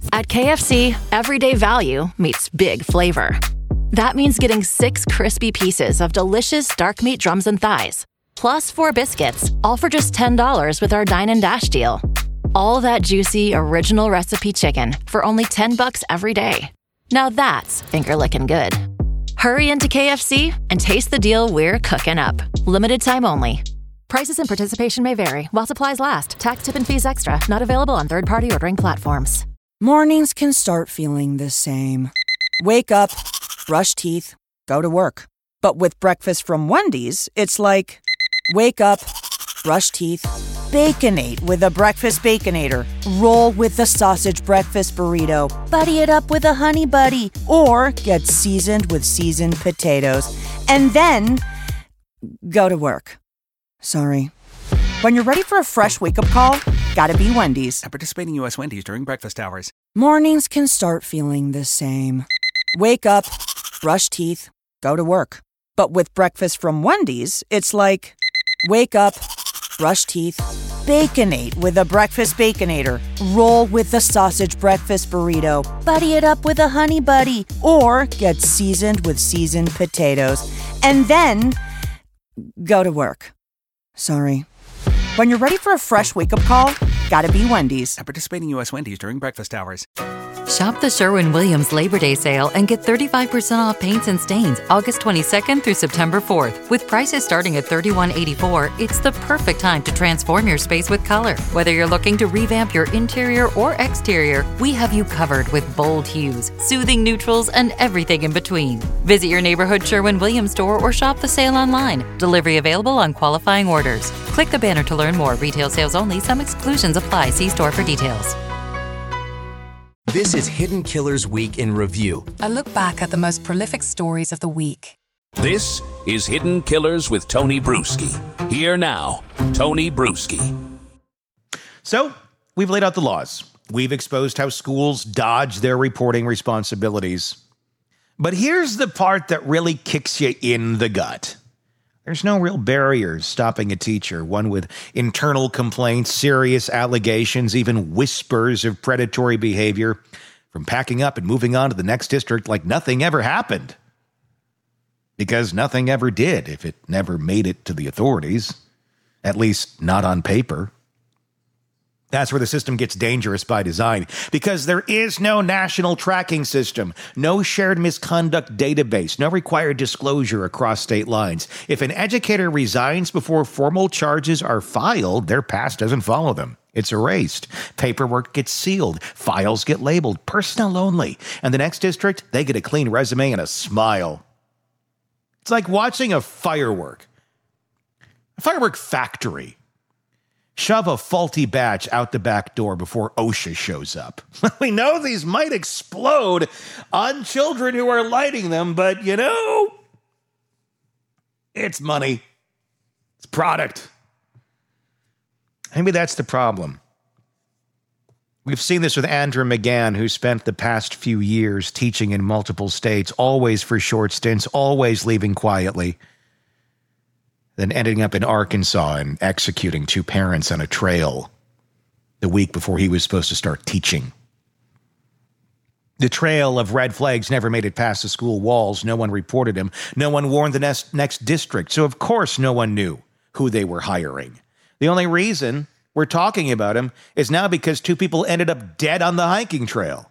At KFC, everyday value meets big flavor. That means getting 6 crispy pieces of delicious dark meat drums and thighs, plus 4 biscuits, all for just $10 with our Dine and Dash deal. All that juicy, original recipe chicken for only $10 every day. Now that's finger-licking good. Hurry into KFC and taste the deal we're cooking up. Limited time only. Prices and participation may vary while supplies last. Tax, tip, and fees extra. Not available on third-party ordering platforms. Mornings can start feeling the same. Wake up, brush teeth, go to work. But with breakfast from Wendy's, it's like, wake up, brush teeth, Baconate with a breakfast Baconator. Roll with the sausage breakfast burrito. Buddy it up with a Honey Buddy. Or get seasoned with seasoned potatoes. And then go to work. Sorry. When you're ready for a fresh wake-up call, gotta be Wendy's. At participating U.S. Wendy's during breakfast hours. Mornings can start feeling the same. Wake up, brush teeth, go to work. But with breakfast from Wendy's, it's like, wake up, brush teeth, Baconate with a breakfast Baconator. Roll with the sausage breakfast burrito. Buddy it up with a Honey Buddy. Or get seasoned with seasoned potatoes. And then go to work. Sorry. When you're ready for a fresh wake-up call, gotta be Wendy's. At participating U.S. Wendy's during breakfast hours. Shop the Sherwin-Williams Labor Day sale and get 35% off paints and stains August 22nd through September 4th. With prices starting at $31.84, it's the perfect time to transform your space with color. Whether you're looking to revamp your interior or exterior, we have you covered with bold hues, soothing neutrals, and everything in between. Visit your neighborhood Sherwin-Williams store or shop the sale online. Delivery available on qualifying orders. Click the banner to learn more. Retail sales only. Some exclusions apply. See store for details. This is Hidden Killers Week in Review. A look back at the most prolific stories of the week. This is Hidden Killers with Tony Bruschi. Here now, Tony Bruschi. So, we've laid out the laws. We've exposed how schools dodge their reporting responsibilities. But here's the part that really kicks you in the gut. There's no real barriers stopping a teacher, one with internal complaints, serious allegations, even whispers of predatory behavior, from packing up and moving on to the next district like nothing ever happened. Because nothing ever did if it never made it to the authorities, at least not on paper. That's where the system gets dangerous by design, because there is no national tracking system, no shared misconduct database, no required disclosure across state lines. If an educator resigns before formal charges are filed, their past doesn't follow them. It's erased. Paperwork gets sealed. Files get labeled personnel only. And the next district, they get a clean resume and a smile. It's like watching a firework factory shove a faulty batch out the back door before OSHA shows up. We know these might explode on children who are lighting them, but it's money. It's product. Maybe that's the problem. We've seen this with Andrew McGann, who spent the past few years teaching in multiple states, always for short stints, always leaving quietly, then ending up in Arkansas and executing 2 parents on a trail the week before he was supposed to start teaching. The trail of red flags never made it past the school walls. No one reported him. No one warned the next district. So, of course, no one knew who they were hiring. The only reason we're talking about him is now because 2 people ended up dead on the hiking trail.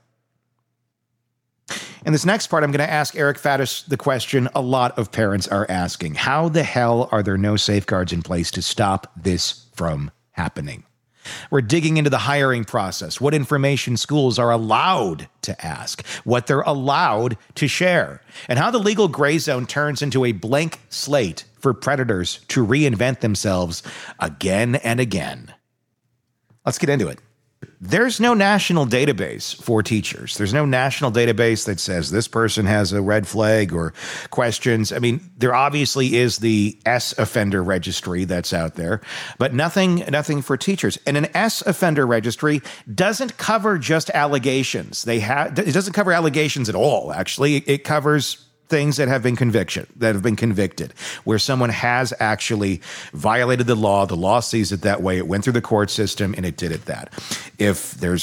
In this next part, I'm going to ask Eric Faddis the question a lot of parents are asking. How the hell are there no safeguards in place to stop this from happening? We're digging into the hiring process, what information schools are allowed to ask, what they're allowed to share, and how the legal gray zone turns into a blank slate for predators to reinvent themselves again and again. Let's get into it. There's no national database for teachers. There's no national database that says this person has a red flag or questions. I mean, there obviously is the S offender registry that's out there, but nothing for teachers. And an S offender registry doesn't cover just allegations. It doesn't cover allegations at all, actually. It covers things that have been convicted, where someone has actually violated the law sees it that way, it went through the court system, and it did it that. If there's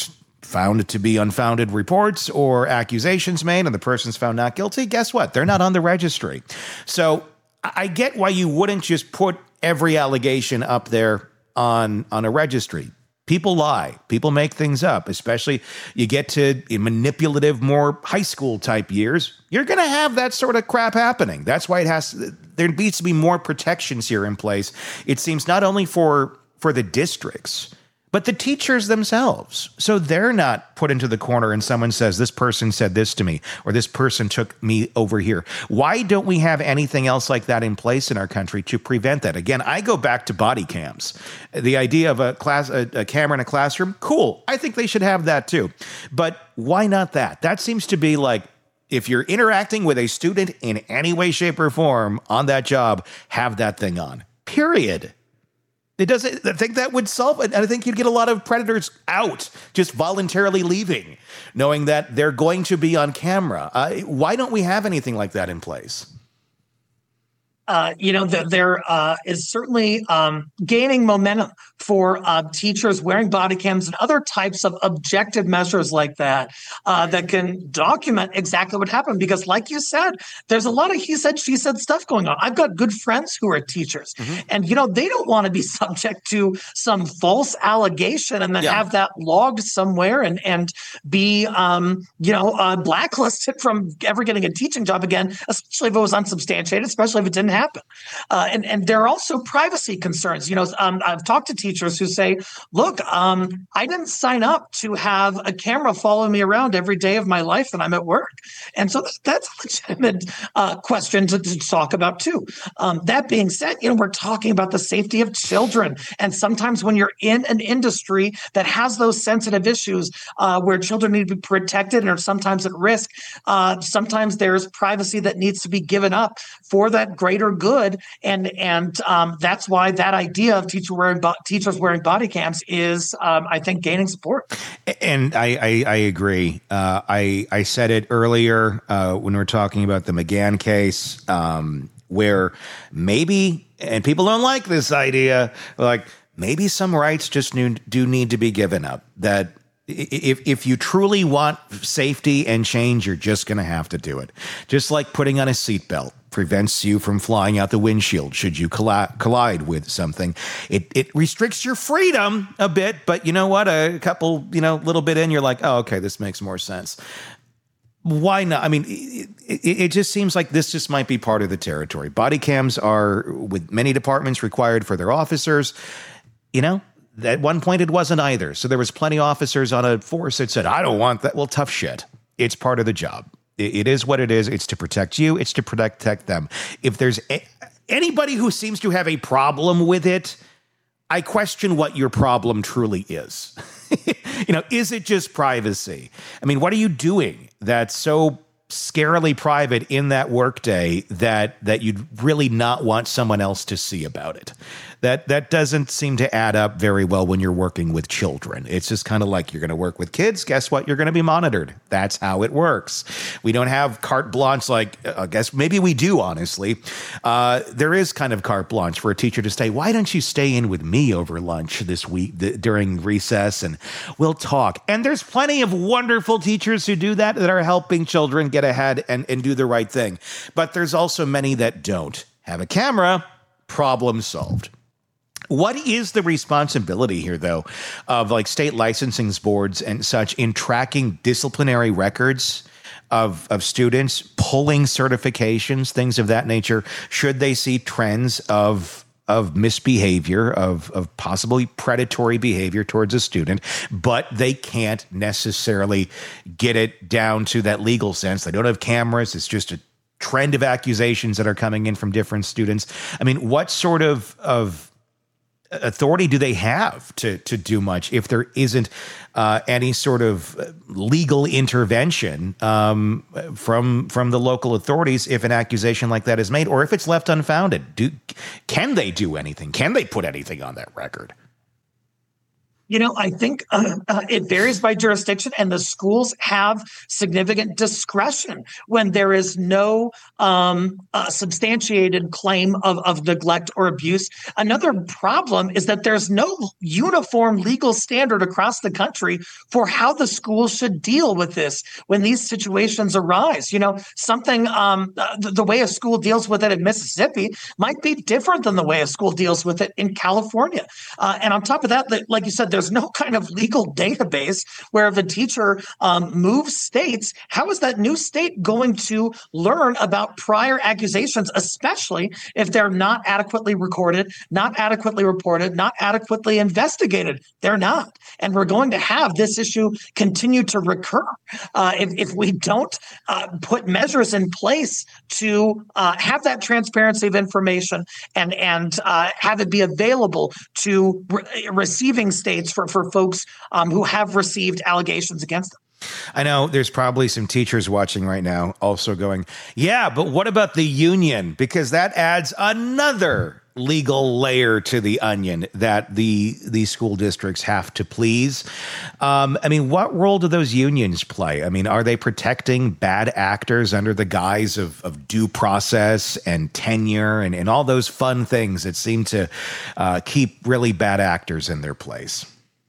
found to be unfounded reports or accusations made and the person's found not guilty, guess what? They're not on the registry. So I get why you wouldn't just put every allegation up there on a registry. People lie. People make things up, especially you get to manipulative, more high school type years. You're going to have that sort of crap happening. That's why there needs to be more protections here in place. It seems not only for the districts, but the teachers themselves. So they're not put into the corner and someone says, this person said this to me, or this person took me over here. Why don't we have anything else like that in place in our country to prevent that? Again, I go back to body cams. The idea of a camera in a classroom, cool. I think they should have that too. But why not that? That seems to be like, if you're interacting with a student in any way, shape, or form on that job, have that thing on. Period. It doesn't. I think that would solve it. And I think you'd get a lot of predators out, just voluntarily leaving, knowing that they're going to be on camera. Why don't we have anything like that in place? There is certainly gaining momentum for teachers wearing body cams and other types of objective measures like that that can document exactly what happened. Because like you said, there's a lot of he said, she said stuff going on. I've got good friends who are teachers and, they don't want to be subject to some false allegation and then have that logged somewhere and be, blacklisted from ever getting a teaching job again, especially if it was unsubstantiated, especially if it didn't happen. And there are also privacy concerns. I've talked to teachers who say, look, I didn't sign up to have a camera follow me around every day of my life when I'm at work. And so that's a legitimate question to talk about too. That being said, we're talking about the safety of children. And sometimes when you're in an industry that has those sensitive issues where children need to be protected and are sometimes at risk, sometimes there's privacy that needs to be given up for that greater good. And that's why that idea of teachers wearing body cams is, I think, gaining support. And I agree. I said it earlier when we were talking about the McGahn case, where maybe, and people don't like this idea, like maybe some rights just do need to be given up. That if you truly want safety and change, you're just going to have to do it. Just like putting on a seatbelt prevents you from flying out the windshield should you collide with something. It restricts your freedom a bit, but you know what? A couple, little bit in, you're like, oh, okay, this makes more sense. Why not? I mean, it just seems like this just might be part of the territory. Body cams are, with many departments, required for their officers. At one point it wasn't either. So there was plenty of officers on a force that said, I don't want that. Well, tough shit. It's part of the job. It is what it is. It's to protect you. It's to protect them. If there's anybody who seems to have a problem with it, I question what your problem truly is. Is it just privacy? I mean, what are you doing that's so scarily private in that workday that you'd really not want someone else to see about it? That doesn't seem to add up very well when you're working with children. It's just kind of like, you're going to work with kids. Guess what? You're going to be monitored. That's how it works. We don't have carte blanche like, I guess maybe we do, honestly. There is kind of carte blanche for a teacher to say, why don't you stay in with me over lunch this week during recess and we'll talk. And there's plenty of wonderful teachers who do that are helping children get ahead and do the right thing. But there's also many that don't have a camera. Problem solved. What is the responsibility here, though, of like state licensing boards and such in tracking disciplinary records of students, pulling certifications, things of that nature? Should they see trends of misbehavior, of possibly predatory behavior towards a student, but they can't necessarily get it down to that legal sense? They don't have cameras. It's just a trend of accusations that are coming in from different students. I mean, what sort of authority do they have to do much if there isn't any sort of legal intervention from the local authorities if an accusation like that is made, or if it's left unfounded? Can they do anything? Can they put anything on that record? I think it varies by jurisdiction, and the schools have significant discretion when there is no substantiated claim of neglect or abuse. Another problem is that there's no uniform legal standard across the country for how the schools should deal with this when these situations arise. Something the way a school deals with it in Mississippi might be different than the way a school deals with it in California. And on top of that, like you said, there's no kind of legal database where if a teacher moves states, how is that new state going to learn about prior accusations, especially if they're not adequately recorded, not adequately reported, not adequately investigated? They're not. And we're going to have this issue continue to recur if we don't put measures in place to have that transparency of information and have it be available to receiving states for folks who have received allegations against them. I know there's probably some teachers watching right now also going, yeah, but what about the union? Because that adds another legal layer to the onion that these school districts have to please. What role do those unions play? Are they protecting bad actors under the guise of due process and tenure and all those fun things that seem to keep really bad actors in their place?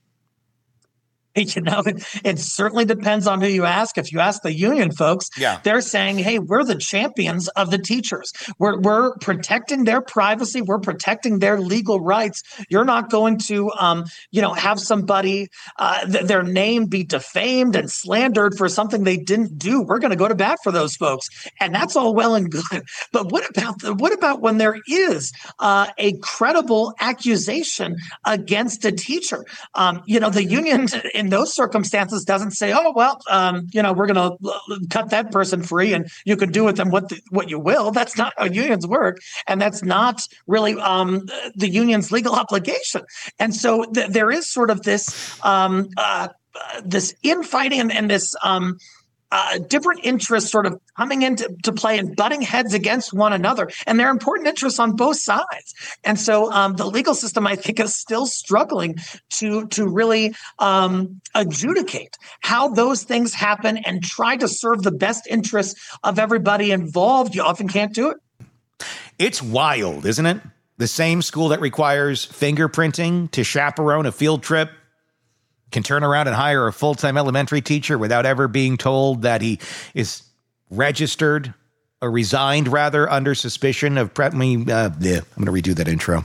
It certainly depends on who you ask. If you ask the union folks, they're saying, hey, we're the champions of the teachers. We're protecting their privacy. We're protecting their legal rights. You're not going to, have somebody, their name be defamed and slandered for something they didn't do. We're going to go to bat for those folks. And that's all well and good. But what about when there is a credible accusation against a teacher? The union in those circumstances doesn't say, oh, well, we're going to cut that person free and you can do with them what you will. That's not how unions work. And that's not really the union's legal obligation. And so there is sort of this this infighting and this different interests sort of coming into play and butting heads against one another. And there are important interests on both sides. And so the legal system, I think, is still struggling to really adjudicate how those things happen and try to serve the best interests of everybody involved. You often can't do it. It's wild, isn't it? The same school that requires fingerprinting to chaperone a field trip can turn around and hire a full-time elementary teacher without ever being told that he is registered or resigned, rather, under suspicion of I'm going to redo that intro.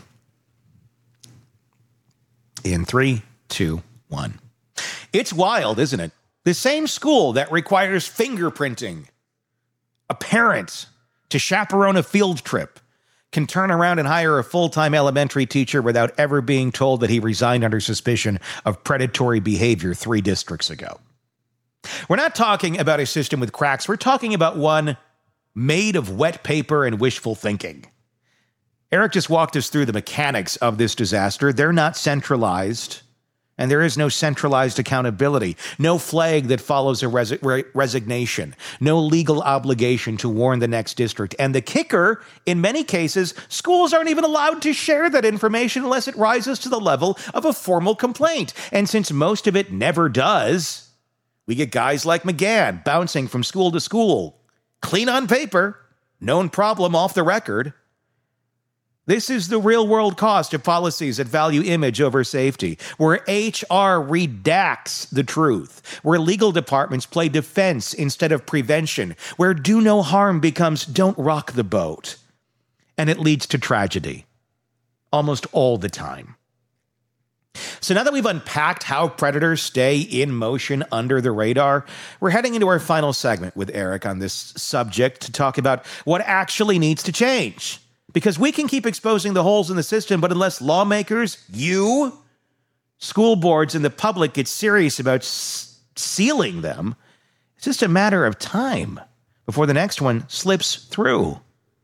In 3, 2, 1. It's wild, isn't it? The same school that requires fingerprinting a parent to chaperone a field trip can turn around and hire a full-time elementary teacher without ever being told that he resigned under suspicion of predatory behavior 3 districts ago. We're not talking about a system with cracks. We're talking about one made of wet paper and wishful thinking. Eric just walked us through the mechanics of this disaster. They're not centralized, and there is no centralized accountability, no flag that follows a resignation, no legal obligation to warn the next district. And the kicker, in many cases, schools aren't even allowed to share that information unless it rises to the level of a formal complaint. And since most of it never does, we get guys like McGahn bouncing from school to school, clean on paper, known problem off the record. This is the real-world cost of policies that value image over safety, where HR redacts the truth, where legal departments play defense instead of prevention, where do no harm becomes don't rock the boat. And it leads to tragedy, almost all the time. So now that we've unpacked how predators stay in motion under the radar, we're heading into our final segment with Eric on this subject to talk about what actually needs to change. Because we can keep exposing the holes in the system, but unless lawmakers, you, school boards, and the public get serious about sealing them, it's just a matter of time before the next one slips through.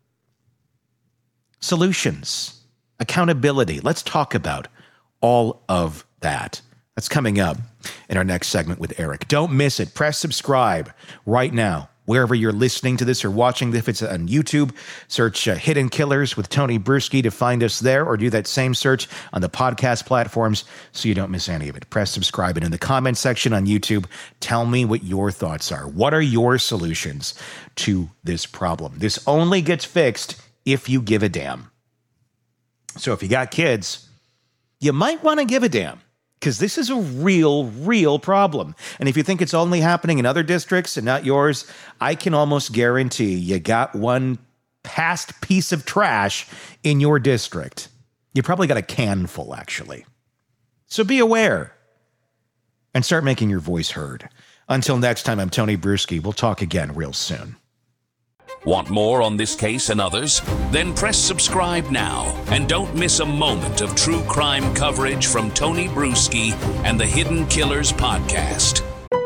Solutions, accountability. Let's talk about all of that. That's coming up in our next segment with Eric. Don't miss it. Press subscribe right now, wherever you're listening to this or watching. If it's on YouTube, search Hidden Killers with Tony Bruschi to find us there, or do that same search on the podcast platforms so you don't miss any of it. Press subscribe, and in the comment section on YouTube, tell me what your thoughts are. What are your solutions to this problem? This only gets fixed if you give a damn. So if you got kids, you might want to give a damn, because this is a real problem. And if you think it's only happening in other districts and not yours, I can almost guarantee you got one past piece of trash in your district. You probably got a can full, actually. So be aware and start making your voice heard. Until next time, I'm Tony Bruschi. We'll talk again real soon. Want more on this case and others? Then press subscribe now and don't miss a moment of true crime coverage from Tony Bruschi and the Hidden Killers podcast.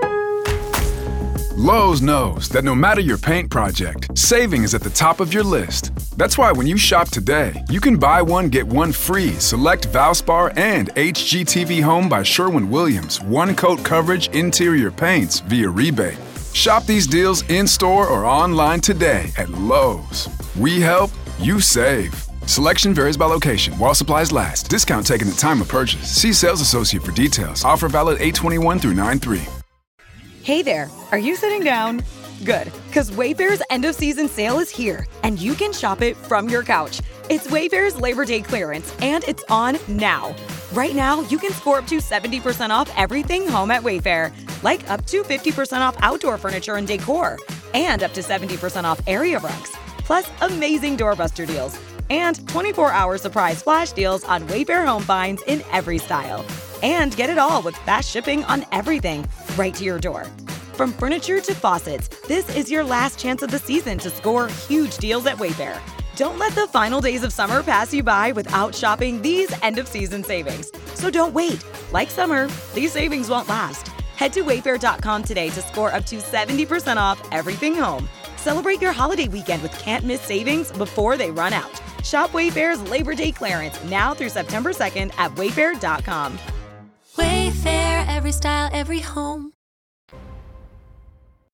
Lowe's knows that no matter your paint project, saving is at the top of your list. That's why when you shop today, you can buy one, get one free select Valspar and HGTV Home by Sherwin-Williams one-coat coverage interior paints via rebate. Shop these deals in-store or online today at Lowe's. We help, you save. Selection varies by location while supplies last. Discount taken at time of purchase. See sales associate for details. Offer valid 8/21 through 9/3. Hey there, are you sitting down? Good, because Wayfair's end-of-season sale is here, and you can shop it from your couch. It's Wayfair's Labor Day clearance, and it's on now. Right now, you can score up to 70% off everything home at Wayfair, like up to 50% off outdoor furniture and decor, and up to 70% off area rugs, plus amazing doorbuster deals, and 24-hour surprise flash deals on Wayfair home finds in every style. And get it all with fast shipping on everything, right to your door. From furniture to faucets, this is your last chance of the season to score huge deals at Wayfair. Don't let the final days of summer pass you by without shopping these end-of-season savings. So don't wait. Like summer, these savings won't last. Head to Wayfair.com today to score up to 70% off everything home. Celebrate your holiday weekend with can't-miss savings before they run out. Shop Wayfair's Labor Day clearance now through September 2nd at Wayfair.com. Wayfair, every style, every home.